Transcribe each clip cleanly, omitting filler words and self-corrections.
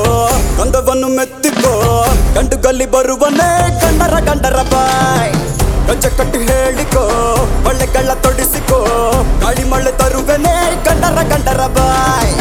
ಗಂಧವನ್ನು ಮೆತ್ತಿಕೋ ಗಂಡು ಗಲ್ಲಿ ಬರುವನೇ ಗಂಡರ ಬಾಯ್ ಗಜ್ಜೆ ಕಟ್ಟಿ ಹೇಳಿಕೋ ಒಳ್ಳೆಗಳ ತೊಡಿಸಿಕೋ ಗಾಳಿ ಮಳೆ ತರುವೆನೇ ಗಂಡರ ಬಾಯ್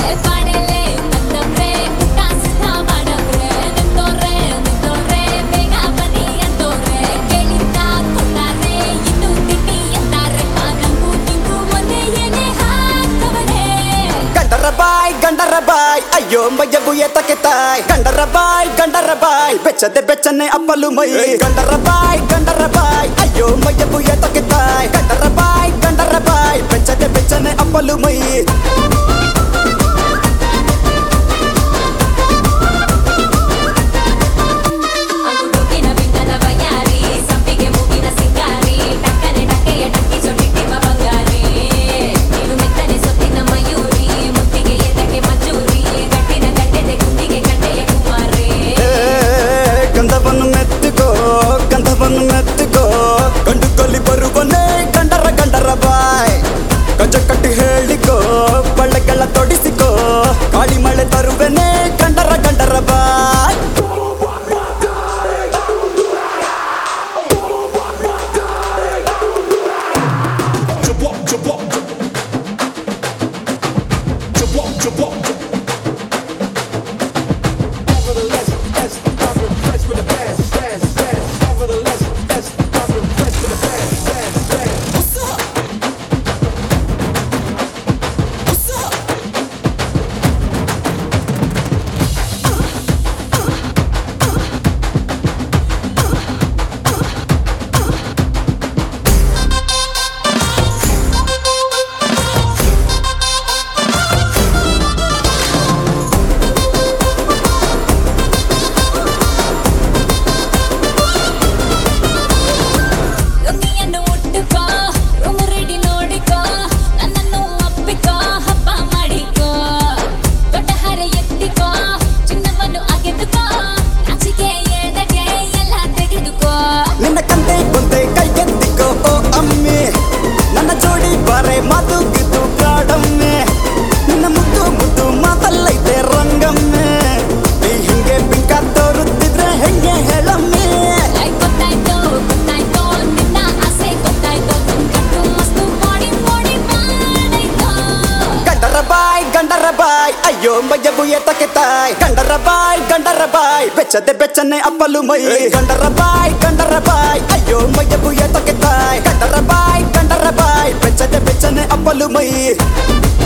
ಗಂಡರ ಬಾಯ್ ಅಯ್ಯೋ ಮಯ್ಯ ಬುಯ್ಯ ತಕೆ ತಾಯ್ ಗಂಡರ ಬಾಯ್ ಬೆಚ್ಚದೆ ಬೆಚ್ಚನೆ ಅಪ್ಪಲು ಮೈ ಗಂಡರ ಬಾಯ್ ಅಯ್ಯೋ ಮಯ್ಯ ಬುಯ್ಯ ತಕೆ ತಾಯ್ ಗಂಡರ ಬಾಯ್ ಬೆಚ್ಚದೆ ಬೆಚ್ಚನೆ ಅಪ್ಪಲು ಮೈ ಗಂಧವನ್ನು ಮೆತ್ತಿಕೋ ಗಂಡು ಕೊಲ್ಲಿ ಬರುವನೇ ಗಂಡರ ಬಾಯ್ ಗಜ್ಜೆ ಕಟ್ಟಿ ಹೇಳಿಕೋ ಬಳ್ಳೆಗಳ ತೊಡಿಸಿಕೋ ಗಾಳಿ ಮಳೆ ತರುವೆನೇ ಗಂಡರ ಬಾಯ್ ಮಾತುಗಿದ್ದು ಕಾಡಮ್ಮೆ ನಿನ್ನ ಮುದ್ದು ಮಾತಲ್ಲೈತೆ ರಂಗಮ್ಮೆ ನೀ ಹಿಂಗೆ ಪಿಂಕ ತೋರುತ್ತಿದ್ರೆ ಹೆಂಗೆ ಹೇಳಮ್ಮೆ ಗೊತ್ತಾಯ್ತು ನಿನ್ನ ಆಸೆ ಗೊತ್ತಾಯ್ತು ಮಸ್ತು ಮಾಡಿ ಗಂಡರ ಬಾಯ್ ಅಯ್ಯೋ ಮಯ್ಯ ಬುಯ್ಯ ತಕೆ ತಾಯ್ ಗಂಡರ ಬಾಯ್ ಬೆಚ್ಚದೆ ಬೆಚ್ಚನೆ ಅಪ್ಪಲು ಮೈ ಗಂಡರ ಬಾಯ್ ಅಯ್ಯೋ ಮಯ್ಯ ಬುಯ್ಯ ತಕೆ ತಾಯ್ ಗಂಡರ ಬಾಯ್ ಬೆಚ್ಚದೆ ಬೆಚ್ಚನೆ ಅಪ್ಪಲು ಮೈ